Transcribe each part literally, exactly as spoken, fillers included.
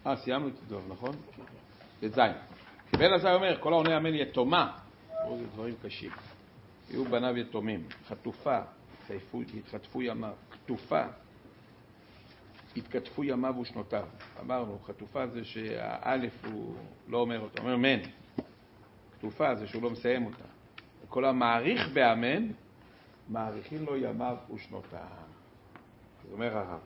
אה, סיימנו את דוב, נכון? בז' בן עזאי אומר, כל העונה אמן יתומה, זה דברים קשים. יהיו בניו יתומים, חטופה, התחטפו ימיו, כתופה, התכתפו ימיו ושנותיו. אמרנו, חטופה זה שהאלף הוא לא אומר אותה, אומר מן. כתופה זה שהוא לא מסיים אותה. כל המעריך באמן, מעריכים לו ימיו ושנותיו. זה אומר הרב.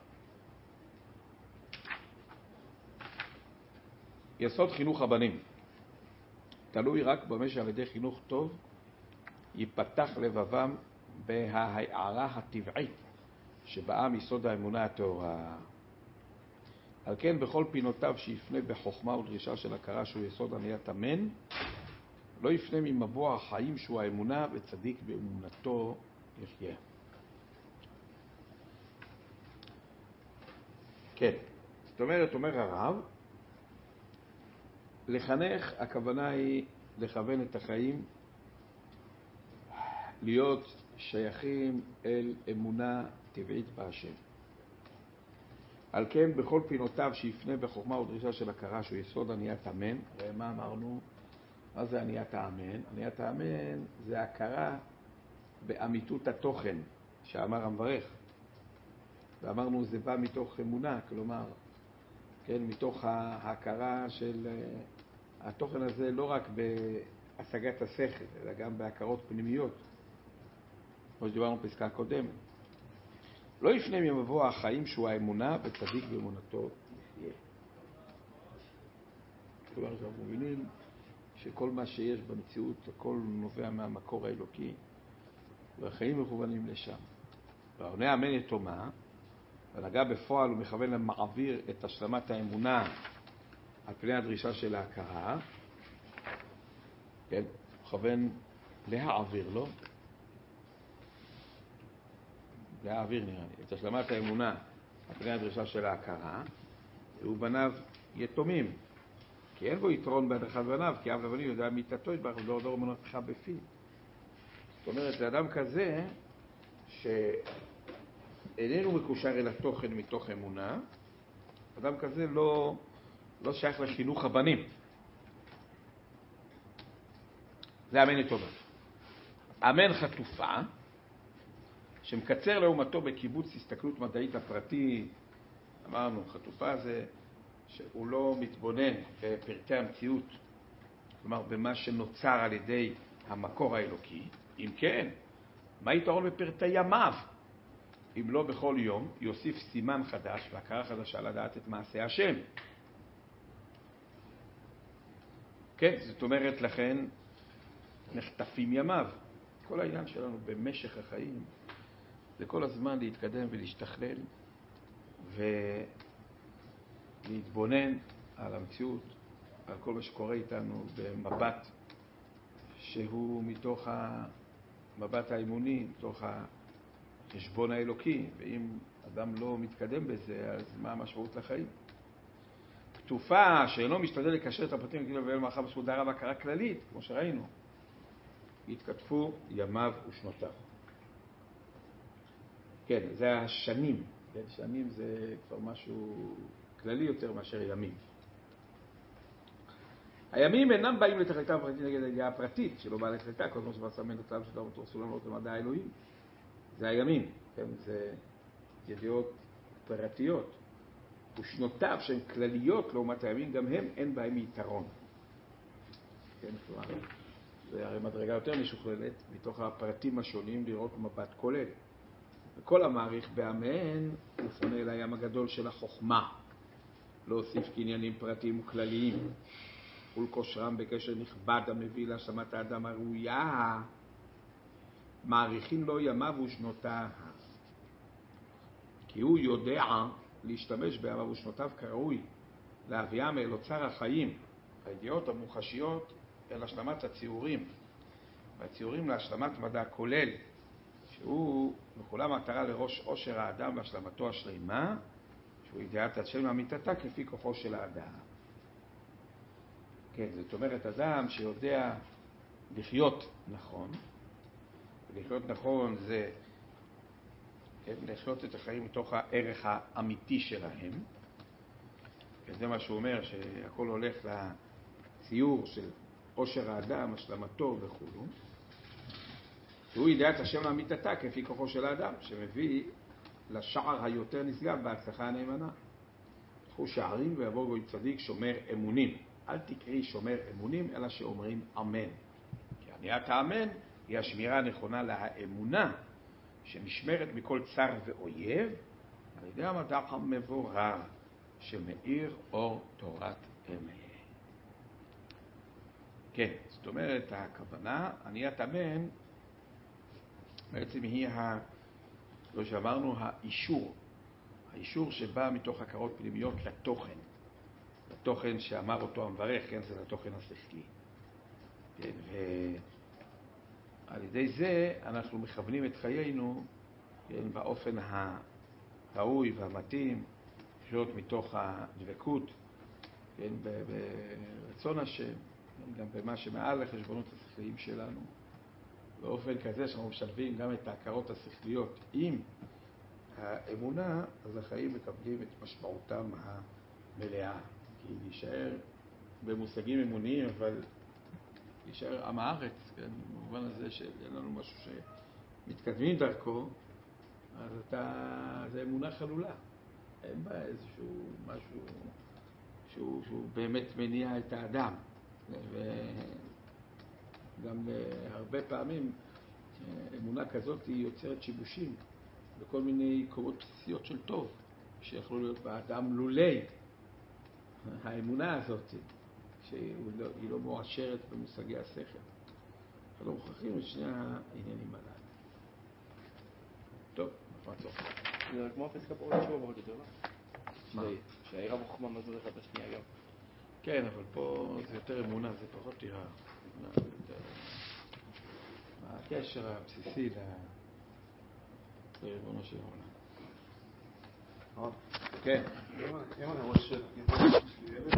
יסוד חינוך הבנים. תלוי רק במה שעל ידי חינוך טוב ייפתח לבבם בהערה הטבעית שבאה מיסוד האמונה הטהורה. על כן בכל פינותיו שיפנה בחוכמה ודרישה של הכרה שהוא יסוד עניית אמן, לא יפנה ממבוא החיים שהוא האמונה וצדיק באמונתו יחיה. כן, זאת אומרת, אומר הרב, לחנך, הכוונה היא לכוון את החיים, להיות שייכים אל אמונה טבעית בהשם. על כן, בכל פינותיו שיפנה בחוכמה ודרישה של הכרה שהוא יסוד עניית אמן, ומה אמרנו? מה זה עניית האמן? עניית האמן זה הכרה באמיתות התוכן שאמר המברך. ואמרנו, זה בא מתוך אמונה, כלומר, כן, מתוך ההכרה של התוכן הזה, לא רק בהשגת השכל, אלא גם בהכרות פנימיות, כמו שדיברנו בפסקה הקודמת. לא יפנה ממבוא החיים שהוא האמונה וצדיק באמונתו יחיה. כלומר, אנחנו מבינים שכל מה שיש במציאות, הכל נובע מהמקור האלוקי, והחיים מכוונים לשם. והעונה אמן יתומה, ונגע בפועל ומכוון למעביר את השלמת האמונה על פני הדרישה של ההכרה, כן, מכוון להעביר לו, להעביר נראה לי, את השלמת האמונה על פני הדרישה של ההכרה, והוא בניו יתומים, כי אין בו יתרון בהדרכת בניו, כי אב לבנים יודע מיתתו יתברך ודור דור אמונתך בפי. זאת אומרת, לאדם כזה שאיננו מקושר אל התוכן מתוך אמונה, אדם כזה לא, לא שייך לחינוך הבנים. זה אמן יתומה. אמן חטופה, שמקצר לעומתו בקיבוץ הסתכלות מדעית הפרטי. אמרנו, חטופה זה שהוא לא מתבונן בפרטי המציאות, כלומר במה שנוצר על ידי המקור האלוקי. אם כן, מה יתרון בפרטי ימיו? אם לא בכל יום יוסיף סימן חדש והכרה חדשה לדעת את מעשה השם. כן, זאת אומרת, לכן נחטפים ימיו. כל העניין שלנו במשך החיים זה כל הזמן להתקדם ולהשתכלל ולהתבונן על המציאות, על כל מה שקורה איתנו במבט שהוא מתוך המבט האמוני, מתוך החשבון האלוקי, ואם אדם לא מתקדם בזה, אז מה המשמעות לחיים? כתופה שאינו משתדל לקשר את הפרטים וכאילו ואל מערכה בזכות דהרה והכרה כללית, כמו שראינו, התכתפו ימיו ושנותיו. כן, זה השנים. כן, שנים זה כבר משהו כללי יותר מאשר ימים. הימים אינם באים לתכליתם הפרטית נגד הידיעה הפרטית, שלא באה לתכליתה, כל כמו שבסמן אותם שדבר ותורסו לנו למדע האלוהים. זה הימים, כן, זה ידיעות פרטיות. ושנותיו שהן כלליות לעומת הימים, גם הם אין בהם יתרון. כן, כלומר, זה הרי מדרגה יותר משוכללת, מתוך הפרטים השונים לראות מבט כולל. וכל המעריך באמן הוא פונה אל הים הגדול של החוכמה, להוסיף קניינים פרטיים וכלליים, ולקושרם בקשר נכבד המביא להשלמת האדם הראויה, מעריכים לו ימיו ושנותיו. כי הוא יודע להשתמש בימיו ושנותיו כראוי, להביאם אל אוצר החיים, הידיעות המוחשיות אל השלמת הציורים, והציורים להשלמת מדע כולל, שהוא בכולם מטרה לראש עושר האדם והשלמתו השלמה, שהוא ידיעת השם אמיתתה כפי כוחו של האדם. כן, זאת אומרת, אדם שיודע לחיות נכון, ולחיות נכון זה כן, לחיות את החיים מתוך הערך האמיתי שלהם, וזה מה שהוא אומר, שהכל הולך לציור של עושר האדם, השלמתו וכו'. שהוא ידיעת השם לאמיתתה כפי כוחו של האדם, שמביא לשער היותר נשגב בהצלחה הנאמנה. תחו שערים ויבוא גוי צדיק שומר אמונים. אל תקראי שומר אמונים, אלא שאומרים אמן. כי עניית האמן היא השמירה הנכונה לאמונה, שנשמרת מכל צר ואויב, על ידי המדע המבורר, שמאיר אור תורת אמת. כן, זאת אומרת, הכוונה, עניית אמן, בעצם היא, ה, לא שאמרנו, האישור. האישור שבא מתוך הכרות פנימיות לתוכן. לתוכן שאמר אותו המברך, כן, זה לתוכן השכלי. כן, ועל ידי זה אנחנו מכוונים את חיינו, כן, באופן הראוי והמתאים, לחיות מתוך הדבקות, כן, ברצון השם, גם במה שמעל לחשבונות השכליים שלנו, באופן כזה שאנחנו משלבים גם את ההכרות השכליות עם האמונה, אז החיים מקבלים את משמעותם המלאה. כי להישאר במושגים אמוניים, אבל להישאר עם הארץ, כן, במובן הזה שאין לנו משהו שמתקדמים דרכו, אז אתה, זה אמונה חלולה. אין בה איזשהו משהו שהוא, שהוא באמת מניע את האדם. וגם הרבה פעמים אמונה כזאת היא יוצרת שיבושים בכל מיני קומות בסיסיות של טוב, שיכולו להיות באדם לולי האמונה הזאת, שהיא לא, לא מואשרת במושגי השכל. אנחנו מוכרחים את שני העניינים הללו. טוב, אנחנו נעצור. זה כמו הפסקה פה עוד שבוע מאוד יותר, לא? שהעירה בחוכמה מזוז אחד בשנייה גם. כן, אבל פה זה יותר אמונה, זה פחות תירה. מה הקשר הבסיסי לריבונו של עולם? כן. אם אני רואה ש...